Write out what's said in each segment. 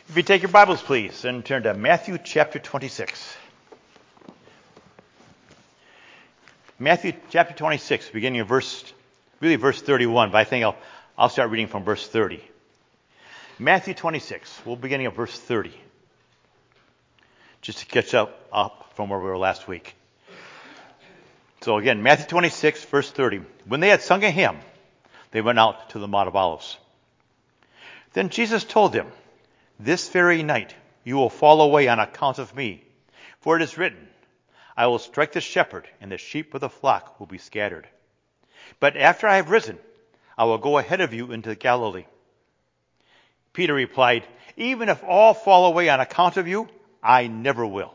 If you take your Bibles, please, and turn to Matthew chapter 26. Matthew chapter 26, beginning of verse 31, but I think I'll start reading from verse 30. Matthew 26, we'll beginning at verse 30, just to catch up from where we were last week. So again, Matthew 26, verse 30. When they had sung a hymn, they went out to the Mount of Olives. Then Jesus told them, "This very night you will fall away on account of me. For it is written, I will strike the shepherd, and the sheep of the flock will be scattered. But after I have risen, I will go ahead of you into Galilee." Peter replied, "Even if all fall away on account of you, I never will."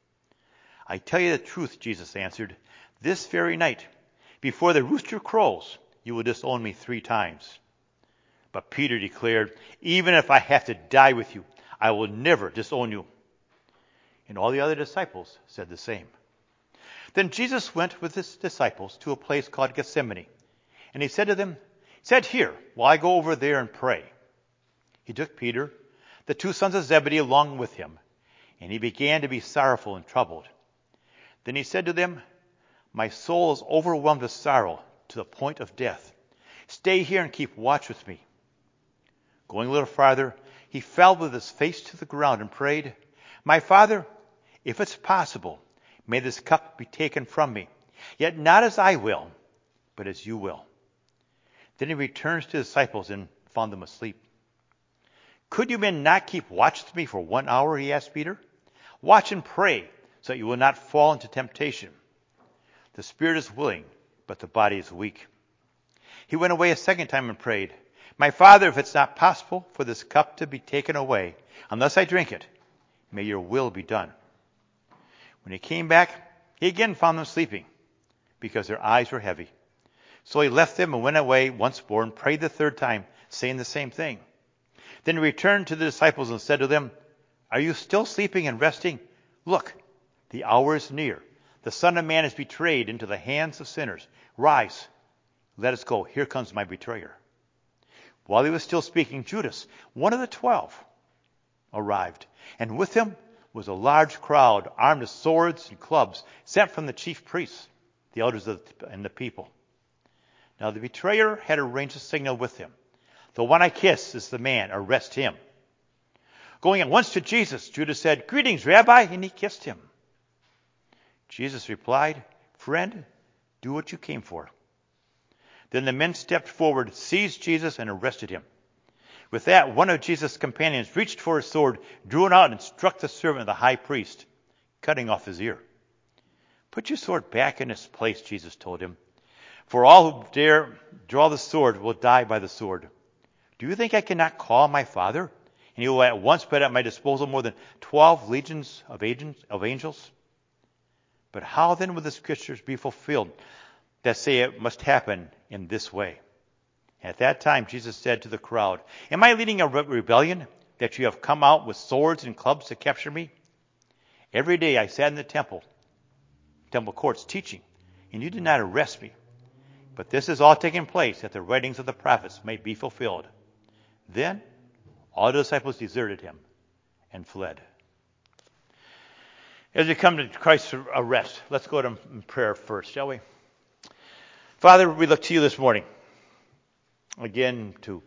"I tell you the truth," Jesus answered, "this very night, before the rooster crows, you will disown me 3 times. But Peter declared, "Even if I have to die with you, I will never disown you." And all the other disciples said the same. Then Jesus went with his disciples to a place called Gethsemane. And he said to them, "Sit here while I go over there and pray." He took Peter, the 2 sons of Zebedee, along with him, and he began to be sorrowful and troubled. Then he said to them, "My soul is overwhelmed with sorrow to the point of death. Stay here and keep watch with me." Going a little farther, he fell with his face to the ground and prayed, "My Father, if it's possible, may this cup be taken from me. Yet not as I will, but as you will." Then he returns to the disciples and found them asleep. "Could you men not keep watch with me for 1 hour?" he asked Peter. "Watch and pray so that you will not fall into temptation. The spirit is willing, but the body is weak." He went away a second time and prayed, "My Father, if it's not possible for this cup to be taken away, unless I drink it, may your will be done." When he came back, he again found them sleeping, because their eyes were heavy. So he left them and went away once more and prayed the 3rd time, saying the same thing. Then he returned to the disciples and said to them, "Are you still sleeping and resting? Look, the hour is near. The Son of Man is betrayed into the hands of sinners. Rise, let us go. Here comes my betrayer." While he was still speaking, Judas, one of the 12, arrived, and with him was a large crowd armed with swords and clubs sent from the chief priests, the elders and the people. Now the betrayer had arranged a signal with him. "The one I kiss is the man. Arrest him." Going at once to Jesus, Judas said, "Greetings, Rabbi," and he kissed him. Jesus replied, "Friend, do what you came for." Then the men stepped forward, seized Jesus, and arrested him. With that, one of Jesus' companions reached for his sword, drew it out, and struck the servant of the high priest, cutting off his ear. "Put your sword back in its place," Jesus told him. "For all who dare draw the sword will die by the sword. Do you think I cannot call my Father, and he will at once put at my disposal more than 12 legions of angels? But how then will the scriptures be fulfilled that say it must happen in this way?" At that time, Jesus said to the crowd, "Am I leading a rebellion that you have come out with swords and clubs to capture me? Every day I sat in the temple courts teaching, and you did not arrest me. But this is all taking place that the writings of the prophets may be fulfilled." Then all the disciples deserted him and fled. As we come to Christ's arrest, let's go to prayer first, shall we? Father, we look to you this morning, again, to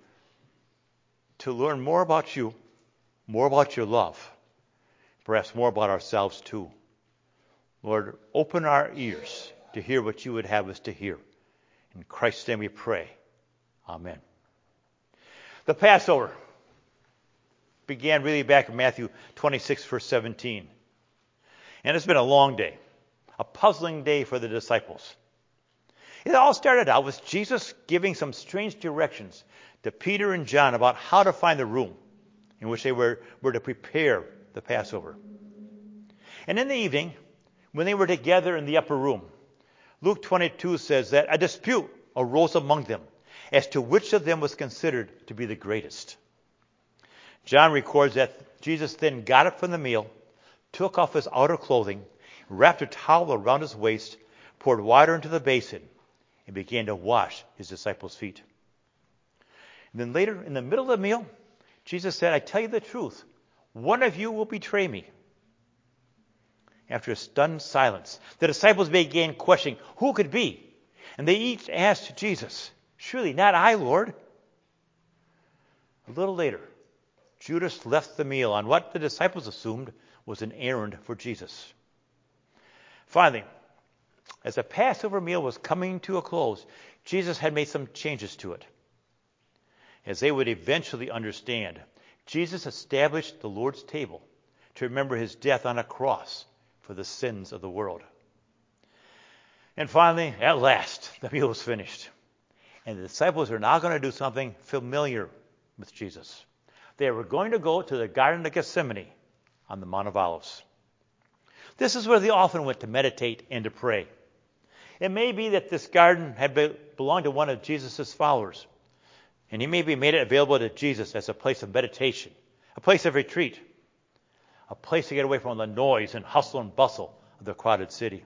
learn more about you, more about your love, perhaps more about ourselves too. Lord, open our ears to hear what you would have us to hear. In Christ's name we pray. Amen. The Passover began really back in Matthew 26, verse 17. And it's been a long day, a puzzling day for the disciples. It all started out with Jesus giving some strange directions to Peter and John about how to find the room in which they were to prepare the Passover. And in the evening, when they were together in the upper room, Luke 22 says that a dispute arose among them as to which of them was considered to be the greatest. John records that Jesus then got up from the meal, took off his outer clothing, wrapped a towel around his waist, poured water into the basin, and began to wash his disciples' feet. And then later, in the middle of the meal, Jesus said, "I tell you the truth, one of you will betray me. After a stunned silence, the disciples began questioning who could be. And they each asked Jesus, surely not I, Lord. A little later, Judas left the meal on what the disciples assumed was an errand for Jesus. Finally, as the Passover meal was coming to a close, Jesus had made some changes to it. As they would eventually understand, Jesus established the Lord's table to remember his death on a cross for the sins of the world. And finally, at last, the meal was finished. And the disciples are now going to do something familiar with Jesus. They were going to go to the Garden of Gethsemane on the Mount of Olives. This is where they often went to meditate and to pray. It may be that this garden had belonged to one of Jesus' followers, and he maybe made it available to Jesus as a place of meditation, a place of retreat, a place to get away from the noise and hustle and bustle of the crowded city.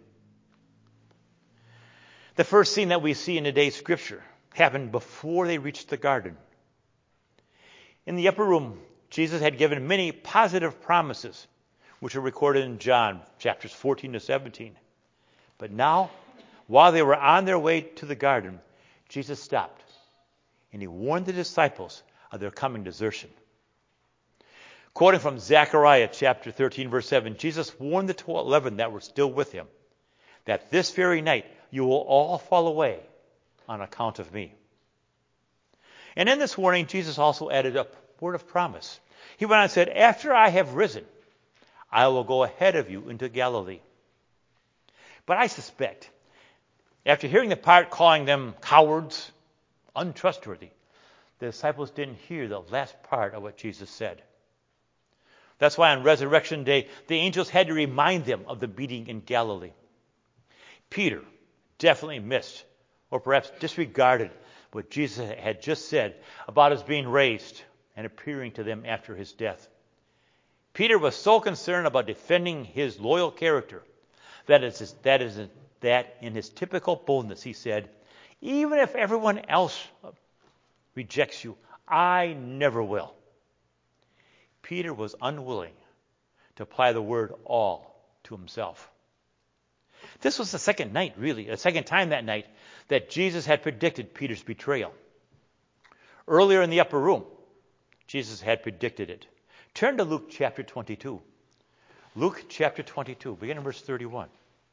The first scene that we see in today's scripture happened before they reached the garden. In the upper room, Jesus had given many positive promises, which are recorded in John chapters 14 to 17. But now, while they were on their way to the garden, Jesus stopped, and he warned the disciples of their coming desertion. Quoting from Zechariah chapter 13, verse 7, Jesus warned the 11 that were still with him that this very night you will all fall away on account of me. And in this warning, Jesus also added a word of promise. He went on and said, after I have risen, I will go ahead of you into Galilee. But I suspect, after hearing the part calling them cowards, untrustworthy, the disciples didn't hear the last part of what Jesus said. That's why on Resurrection Day, the angels had to remind them of the meeting in Galilee. Peter definitely missed, or perhaps disregarded, what Jesus had just said about his being raised and appearing to them after his death. Peter was so concerned about defending his loyal character that in his typical boldness he said, even if everyone else rejects you, I never will. Peter was unwilling to apply the word all to himself. This was the second time that night that Jesus had predicted Peter's betrayal. Earlier in the upper room, Jesus had predicted it. Turn to Luke chapter 22. Luke chapter 22, begin in verse 31.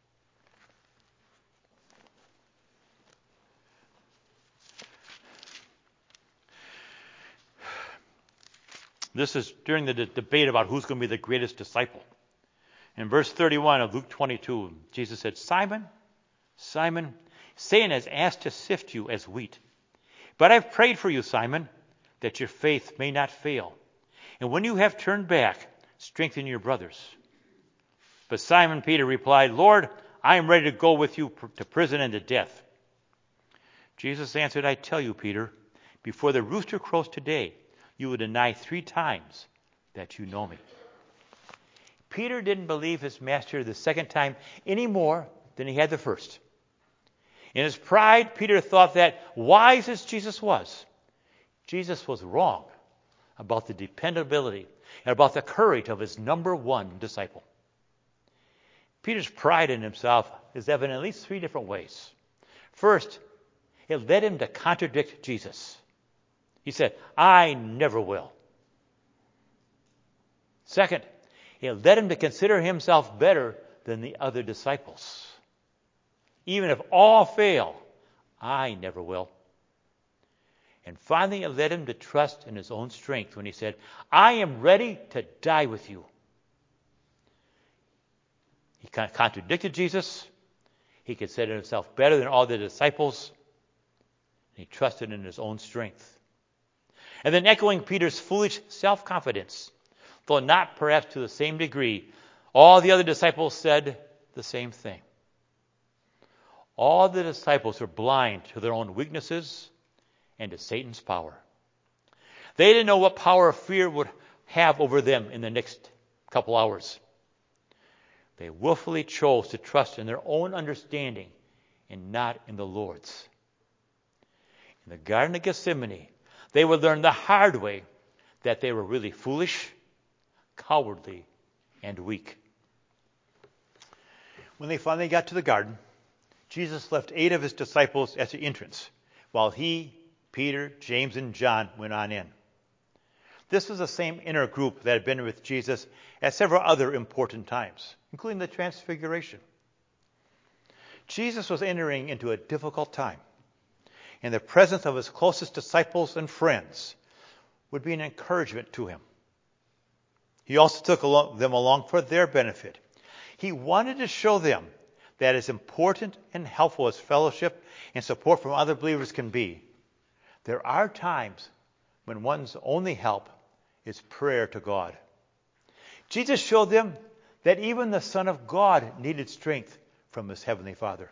This is during the debate about who's going to be the greatest disciple. In verse 31 of Luke 22, Jesus said, Simon, Simon, Satan has asked to sift you as wheat. But I've prayed for you, Simon, that your faith may not fail. And when you have turned back, strengthen your brothers. But Simon Peter replied, Lord, I am ready to go with you to prison and to death. Jesus answered, I tell you, Peter, before the rooster crows today, you will deny 3 times that you know me. Peter didn't believe his master the second time any more than he had the first. In his pride, Peter thought that, wise as Jesus was wrong about the dependability and about the courage of his number one disciple. Peter's pride in himself is evident in at least 3 different ways. First, it led him to contradict Jesus. He said, I never will. Second, it led him to consider himself better than the other disciples. Even if all fail, I never will. And finally, it led him to trust in his own strength when he said, I am ready to die with you. He contradicted Jesus. He considered himself better than all the disciples. And he trusted in his own strength. And then echoing Peter's foolish self-confidence, though not perhaps to the same degree, all the other disciples said the same thing. All the disciples were blind to their own weaknesses and to Satan's power. They didn't know what power fear would have over them in the next couple hours. They willfully chose to trust in their own understanding and not in the Lord's. In the Garden of Gethsemane, they would learn the hard way that they were really foolish, cowardly, and weak. When they finally got to the garden, Jesus left 8 of his disciples at the entrance, while he, Peter, James, and John went on in. This was the same inner group that had been with Jesus at several other important times, including the Transfiguration. Jesus was entering into a difficult time, and the presence of his closest disciples and friends would be an encouragement to him. He also took them along for their benefit. He wanted to show them that as important and helpful as fellowship and support from other believers can be, there are times when one's only help is prayer to God. Jesus showed them that even the Son of God needed strength from his Heavenly Father.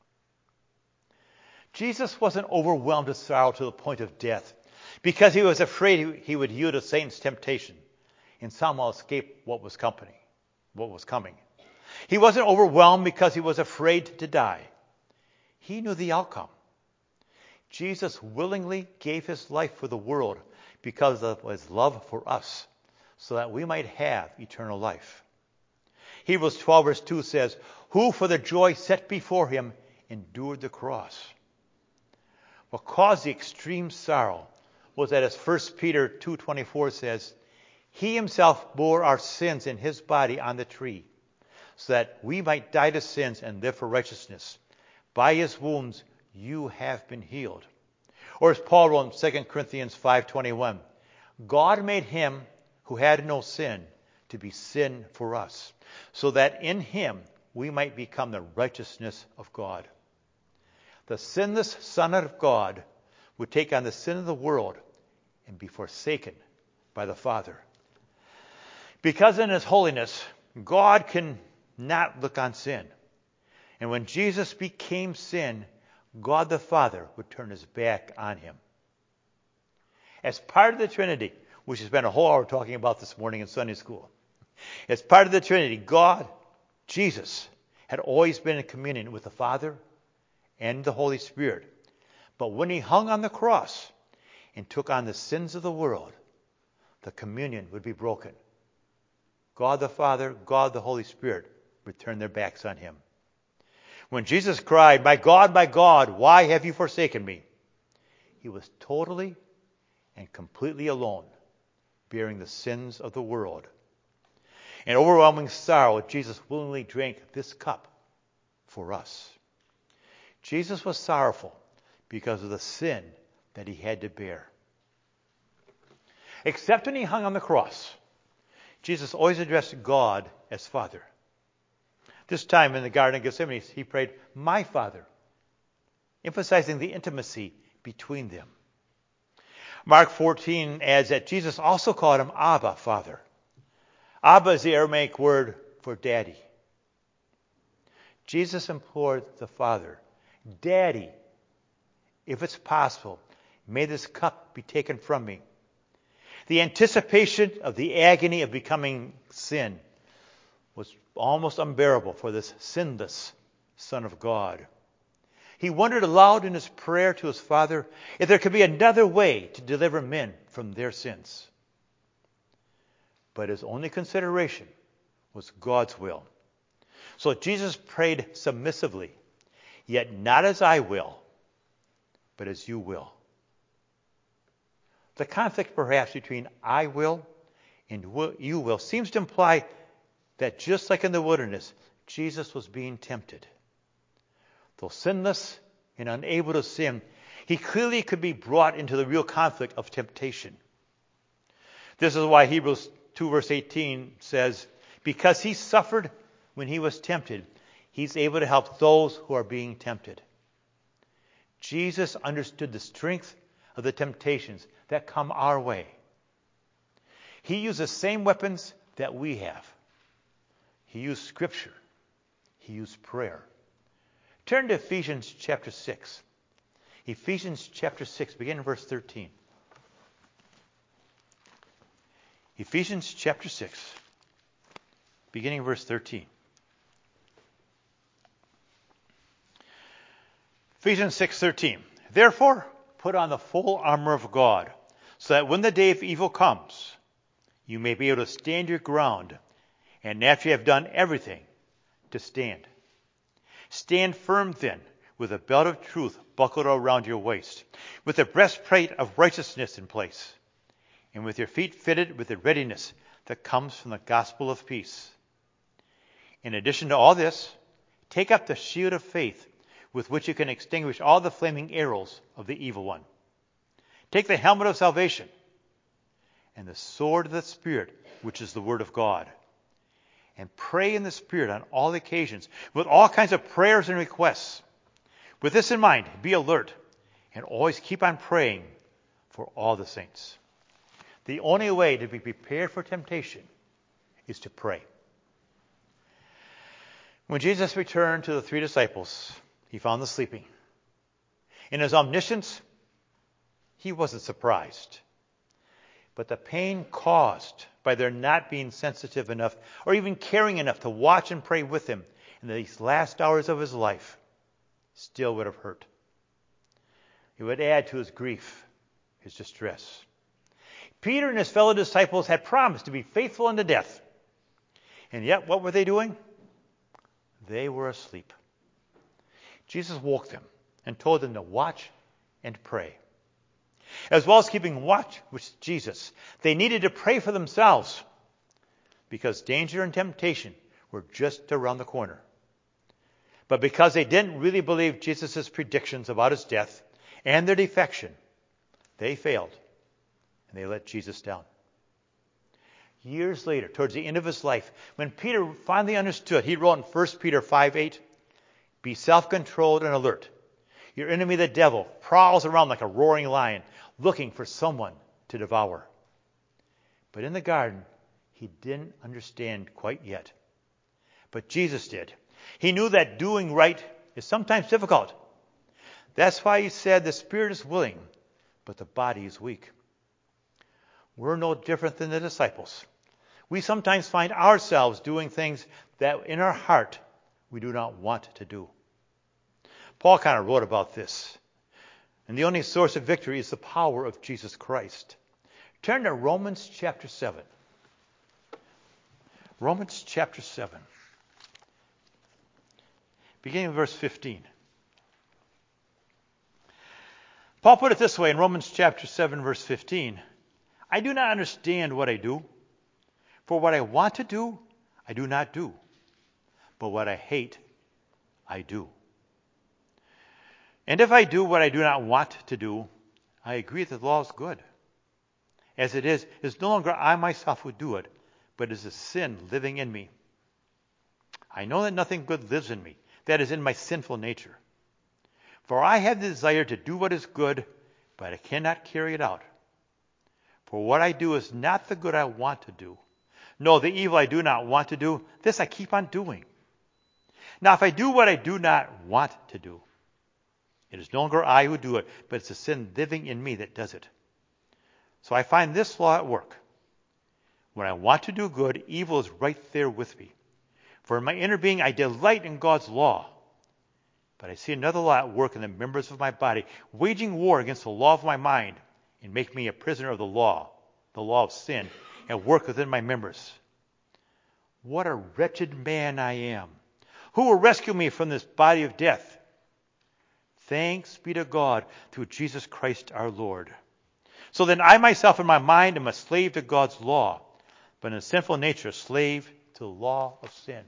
Jesus wasn't overwhelmed with sorrow to the point of death because he was afraid he would yield to Satan's temptation and somehow escape what was coming. He wasn't overwhelmed because he was afraid to die. He knew the outcome. Jesus willingly gave his life for the world because of his love for us, so that we might have eternal life. Hebrews 12 verse 2 says, "Who for the joy set before him endured the cross." What caused the extreme sorrow was that, as 1 Peter 2:24 says, "He himself bore our sins in his body on the tree, so that we might die to sins and live for righteousness. By his wounds you have been healed." Or as Paul wrote in 2 Corinthians 5:21, "God made him who had no sin to be sin for us, so that in him we might become the righteousness of God." The sinless Son of God would take on the sin of the world and be forsaken by the Father. Because in his holiness, God can not look on sin. And when Jesus became sin, God the Father would turn his back on him. As part of the Trinity, which we spent a whole hour talking about this morning in Sunday school, as part of the Trinity, God, Jesus, had always been in communion with the Father and the Holy Spirit. But when he hung on the cross and took on the sins of the world, the communion would be broken. God the Father, God the Holy Spirit would turn their backs on him. When Jesus cried, my God, why have you forsaken me?" He was totally and completely alone, bearing the sins of the world. In overwhelming sorrow, Jesus willingly drank this cup for us. Jesus was sorrowful because of the sin that he had to bear. Except when he hung on the cross, Jesus always addressed God as Father. This time in the Garden of Gethsemane, he prayed, "My Father," emphasizing the intimacy between them. Mark 14 adds that Jesus also called him Abba, Father. Abba is the Aramaic word for daddy. Jesus implored the Father, "Daddy, if it's possible, may this cup be taken from me." The anticipation of the agony of becoming sin was almost unbearable for this sinless Son of God. He wondered aloud in his prayer to his Father if there could be another way to deliver men from their sins. But his only consideration was God's will. So Jesus prayed submissively, "Yet not as I will, but as you will." The conflict perhaps between "I will" and "you will" seems to imply that just like in the wilderness, Jesus was being tempted. Though sinless and unable to sin, he clearly could be brought into the real conflict of temptation. This is why Hebrews 2 verse 18 says, "Because he suffered when he was tempted, he's able to help those who are being tempted." Jesus understood the strength of the temptations that come our way. He used the same weapons that we have. He used Scripture. He used prayer. Turn to Ephesians chapter 6. Ephesians chapter 6, begin in verse 13. Ephesians chapter 6, beginning in verse 13. Ephesians 6:13. "Therefore, put on the full armor of God, so that when the day of evil comes, you may be able to stand your ground, and after you have done everything, to stand. Stand firm then, with a belt of truth buckled around your waist, with the breastplate of righteousness in place, and with your feet fitted with the readiness that comes from the gospel of peace. In addition to all this, take up the shield of faith, with which you can extinguish all the flaming arrows of the evil one. Take the helmet of salvation and the sword of the Spirit, which is the word of God. And pray in the Spirit on all occasions, with all kinds of prayers and requests. With this in mind, be alert and always keep on praying for all the saints. The only way to be prepared for temptation is to pray. When Jesus returned to the 3 disciples, he found them sleeping. In his omniscience, he wasn't surprised. But the pain caused by their not being sensitive enough or even caring enough to watch and pray with him in these last hours of his life still would have hurt. It would add to his grief, his distress. Peter and his fellow disciples had promised to be faithful unto death. And yet, what were they doing? They were asleep. Jesus woke them and told them to watch and pray. As well as keeping watch with Jesus, they needed to pray for themselves because danger and temptation were just around the corner. But because they didn't really believe Jesus' predictions about his death and their defection, they failed and they let Jesus down. Years later, towards the end of his life, when Peter finally understood, he wrote in 1 Peter 5:8, "Be self-controlled and alert. Your enemy, the devil, prowls around like a roaring lion, looking for someone to devour." But in the garden, he didn't understand quite yet. But Jesus did. He knew that doing right is sometimes difficult. That's why he said the spirit is willing, but the body is weak. We're no different than the disciples. We sometimes find ourselves doing things that in our heart we do not want to do. Paul kind of wrote about this. And the only source of victory is the power of Jesus Christ. Turn to Romans chapter 7. Romans chapter 7. Beginning with verse 15. Paul put it this way in Romans chapter 7, verse 15. "I do not understand what I do. For what I want to do, I do not do. But what I hate, I do. And if I do what I do not want to do, I agree that the law is good. As it is, it's no longer I myself who do it, but it is the sin living in me. I know that nothing good lives in me, that is in my sinful nature. For I have the desire to do what is good, but I cannot carry it out. For what I do is not the good I want to do. No, the evil I do not want to do, this I keep on doing. Now if I do what I do not want to do, it is no longer I who do it, but it's the sin living in me that does it. So I find this law at work. When I want to do good, evil is right there with me. For in my inner being I delight in God's law. But I see another law at work in the members of my body, waging war against the law of my mind, and making me a prisoner of the law of sin, and work within my members. What a wretched man I am. Who will rescue me from this body of death? Thanks be to God through Jesus Christ our Lord. So then I myself in my mind am a slave to God's law, but in a sinful nature a slave to the law of sin.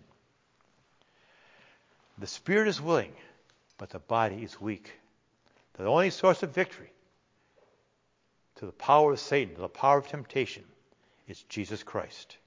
The spirit is willing, but the body is weak. The only source of victory to the power of Satan, to the power of temptation, is Jesus Christ.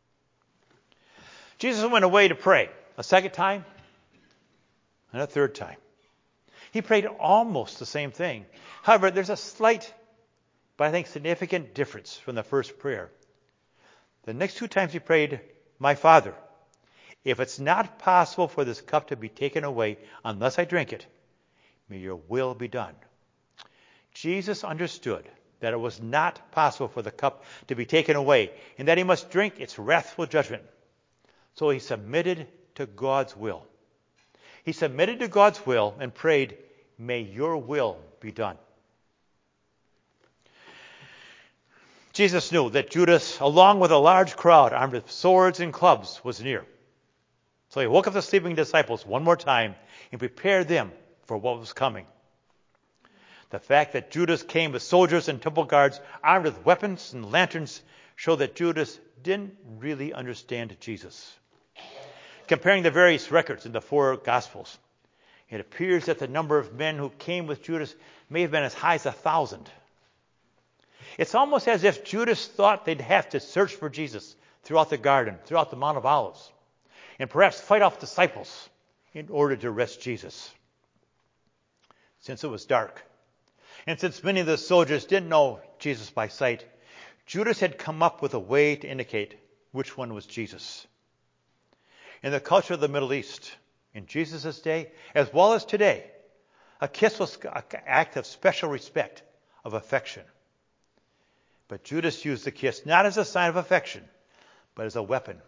Jesus went away to pray a second time and a third time. He prayed almost the same thing. However, there's a slight, but I think significant difference from the first prayer. The next 2 times he prayed, "My Father, if it's not possible for this cup to be taken away unless I drink it, may your will be done." Jesus understood that it was not possible for the cup to be taken away and that he must drink its wrathful judgment. So he submitted to God's will. He submitted to God's will and prayed, "May your will be done." Jesus knew that Judas, along with a large crowd armed with swords and clubs, was near. So he woke up the sleeping disciples one more time and prepared them for what was coming. The fact that Judas came with soldiers and temple guards armed with weapons and lanterns showed that Judas didn't really understand Jesus. Comparing the various records in the four Gospels, it appears that the number of men who came with Judas may have been as high as 1,000. It's almost as if Judas thought they'd have to search for Jesus throughout the garden, throughout the Mount of Olives, and perhaps fight off disciples in order to arrest Jesus. Since it was dark, and since many of the soldiers didn't know Jesus by sight, Judas had come up with a way to indicate which one was Jesus. In the culture of the Middle East, in Jesus' day, as well as today, a kiss was an act of special respect, of affection. But Judas used the kiss not as a sign of affection, but as a weapon.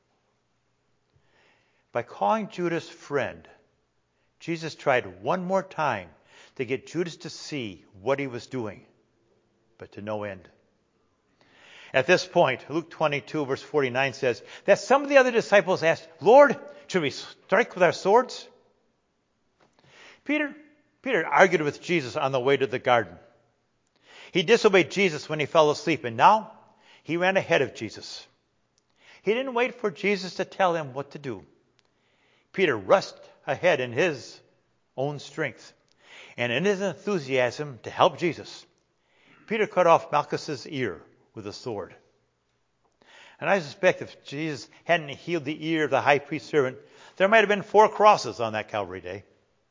By calling Judas friend, Jesus tried one more time to get Judas to see what he was doing, but to no end. At this point, Luke 22, verse 49 says that some of the other disciples asked, "Lord, should we strike with our swords?" Peter argued with Jesus on the way to the garden. He disobeyed Jesus when he fell asleep, and now he ran ahead of Jesus. He didn't wait for Jesus to tell him what to do. Peter rushed ahead in his own strength, and in his enthusiasm to help Jesus, Peter cut off Malchus's ear with a sword. And I suspect if Jesus hadn't healed the ear of the high priest's servant, there might have been 4 crosses on that Calvary day.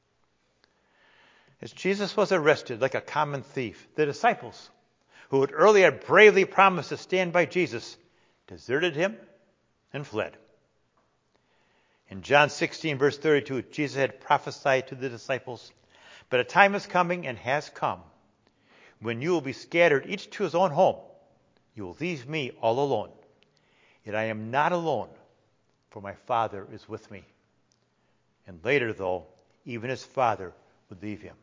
As Jesus was arrested like a common thief, the disciples, who had earlier bravely promised to stand by Jesus, deserted him and fled. In John 16, verse 32, Jesus had prophesied to the disciples, "But a time is coming and has come when you will be scattered each to his own home. You will leave me all alone. Yet I am not alone, for my Father is with me." And later, though, even his Father would leave him.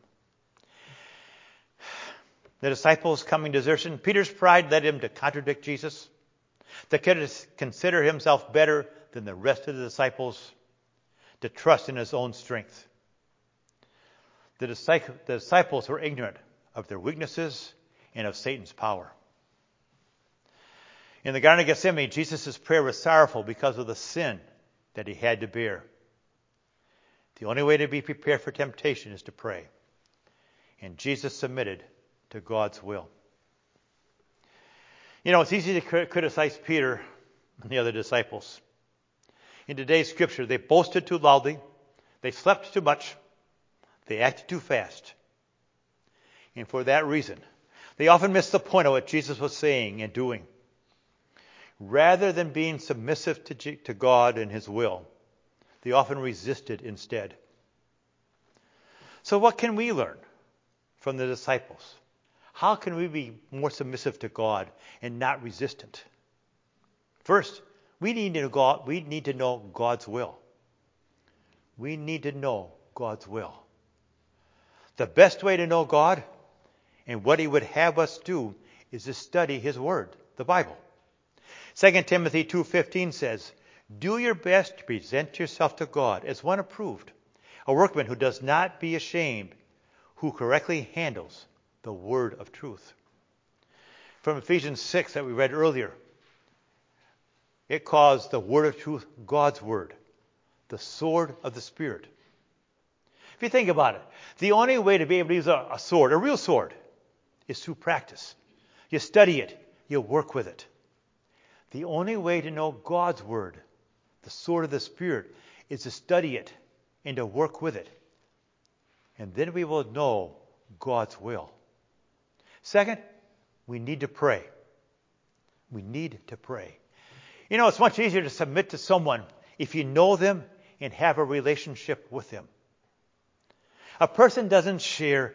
The disciples' coming desertion, Peter's pride led him to contradict Jesus, to consider himself better than the rest of the disciples, to trust in his own strength. The disciples were ignorant of their weaknesses and of Satan's power. In the Garden of Gethsemane, Jesus' prayer was sorrowful because of the sin that he had to bear. The only way to be prepared for temptation is to pray. And Jesus submitted to God's will. You know, it's easy to criticize Peter and the other disciples. In today's scripture, they boasted too loudly, they slept too much, they acted too fast. And for that reason, they often missed the point of what Jesus was saying and doing. Rather than being submissive to God and his will, they often resisted instead. So what can we learn from the disciples? How can we be more submissive to God and not resistant? First, we need to know God's will. We need to know God's will. The best way to know God and what he would have us do is to study his word, the Bible. 2 Timothy 2:15 says, "Do your best to present yourself to God as one approved, a workman who does not be ashamed, who correctly handles the word of truth." From Ephesians 6 that we read earlier, it calls the word of truth God's word, the sword of the Spirit. If you think about it, the only way to be able to use a sword, a real sword, is through practice. You study it, you work with it. The only way to know God's word, the sword of the Spirit, is to study it and to work with it. And then we will know God's will. Second, we need to pray. We need to pray. You know, it's much easier to submit to someone if you know them and have a relationship with them. A person doesn't share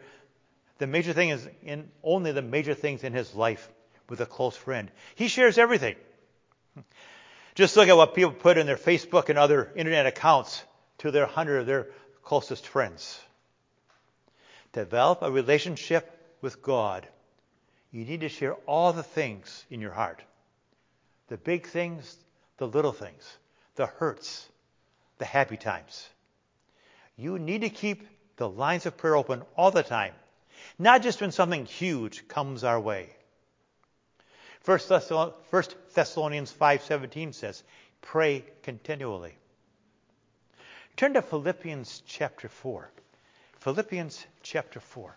only the major things in his life with a close friend. He shares everything. Just look at what people put in their Facebook and other internet accounts to their 100 of their closest friends. To develop a relationship with God, You need to share all the things in your heart. The big things, the little things, the hurts, the happy times. You need to keep the lines of prayer open all the time, not just when something huge comes our way. 1 Thessalonians 5:17 says, pray continually. Turn to Philippians chapter 4. Philippians chapter 4.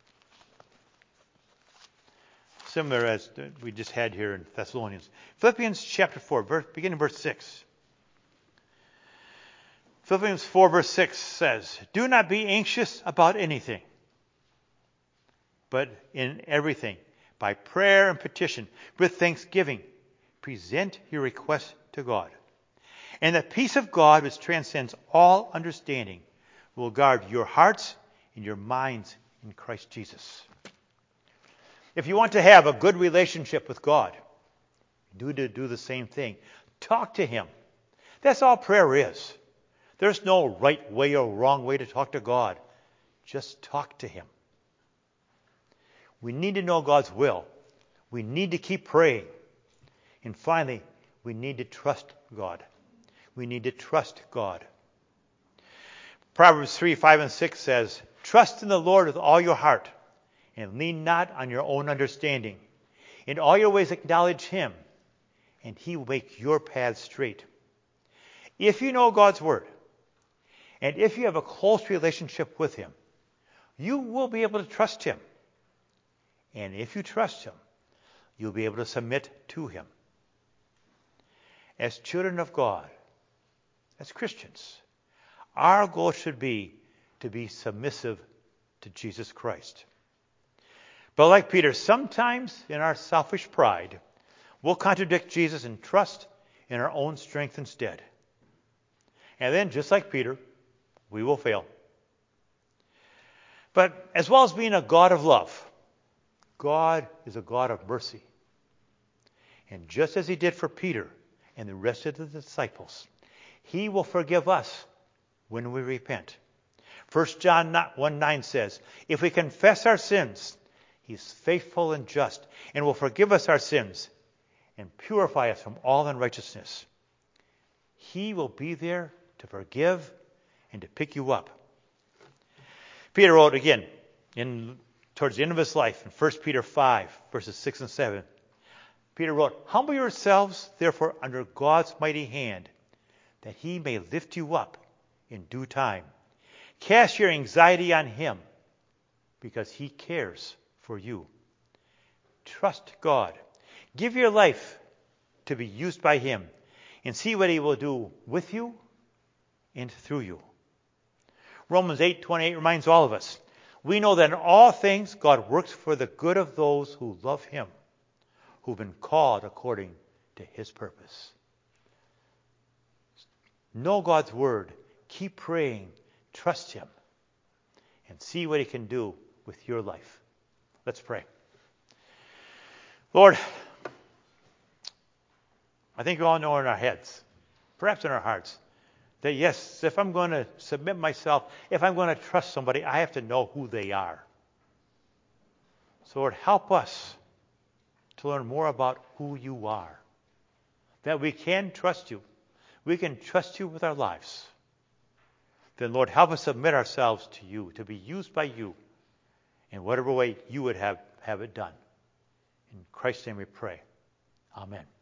Similar as we just had here in Thessalonians. Philippians chapter 4, beginning verse 6. Philippians 4 verse 6 says, do not be anxious about anything, but in everything, by prayer and petition, with thanksgiving, present your requests to God. And the peace of God, which transcends all understanding, will guard your hearts and your minds in Christ Jesus. If you want to have a good relationship with God, do the same thing. Talk to Him. That's all prayer is. There's no right way or wrong way to talk to God. Just talk to Him. We need to know God's will. We need to keep praying. And finally, we need to trust God. We need to trust God. Proverbs 3, 5, and 6 says, trust in the Lord with all your heart, and lean not on your own understanding. In all your ways acknowledge Him, and He will make your paths straight. If you know God's Word, and if you have a close relationship with Him, you will be able to trust Him. And if you trust Him, you'll be able to submit to Him. As children of God, as Christians, our goal should be to be submissive to Jesus Christ. But like Peter, sometimes in our selfish pride, we'll contradict Jesus and trust in our own strength instead. And then, just like Peter, we will fail. But as well as being a God of love, God is a God of mercy. And just as He did for Peter and the rest of the disciples, He will forgive us when we repent. 1 John 1:9 says, if we confess our sins, He's faithful and just and will forgive us our sins and purify us from all unrighteousness. He will be there to forgive and to pick you up. Peter wrote again towards the end of his life in 1 Peter 5, verses 6 and 7. Peter wrote, humble yourselves, therefore, under God's mighty hand, that He may lift you up in due time. Cast your anxiety on Him, because He cares for you. Trust God. Give your life to be used by Him, and see what He will do with you and through you. Romans 8:28 reminds all of us, we know that in all things God works for the good of those who love Him, who've been called according to His purpose. Know God's Word. Keep praying. Trust Him. And see what He can do with your life. Let's pray. Lord, I think we all know in our heads, perhaps in our hearts, that yes, if I'm going to submit myself, if I'm going to trust somebody, I have to know who they are. So Lord, help us to learn more about who You are, that we can trust You. We can trust You with our lives. Then Lord, help us submit ourselves to You, to be used by You in whatever way You would have it done. In Christ's name we pray. Amen.